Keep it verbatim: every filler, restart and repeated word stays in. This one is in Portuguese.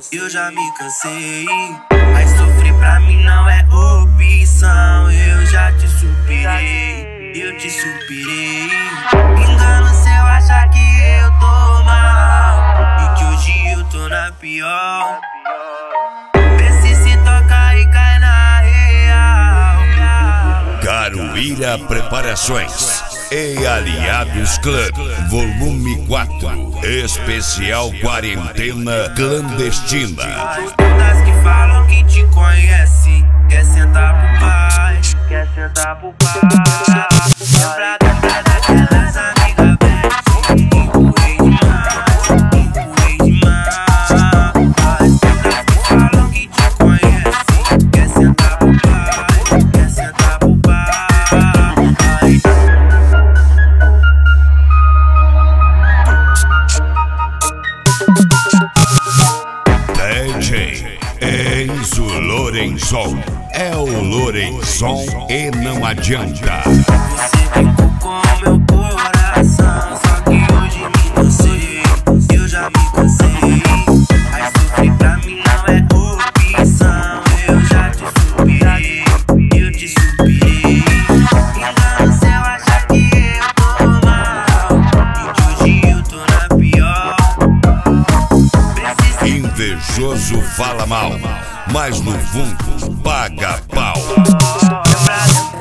eu já me cansei. Mas sofrer pra mim não é opção. Eu já te superei, eu te superei. Engano se eu achar que eu tô mal e que hoje eu tô na pior. Vê se se toca e cai na real. Caruíra Preparações e Aliados Club, volume quatro, especial quarentena clandestina. As putas que falam que te conhece, quer sentar pro pai, quer sentar pro pai. Lembra, lembra daquelas amigas velhas, empurrei demais, empurrei demais. As putas que falam que te conhece, quer sentar pro pai, quer sentar pro pai. D J Enzo Lorenzon, é o Lorenzon e não adianta. Você ficou com meu coração, só que hoje me cansei, eu já me cansei. Mas sofrer pra mim não é opção. Eu já te superei, eu te superei. Engano se eu achar que eu tô mal e que hoje eu tô na pior. Invejoso fala mal, mas no fundo paga pau. Meu braço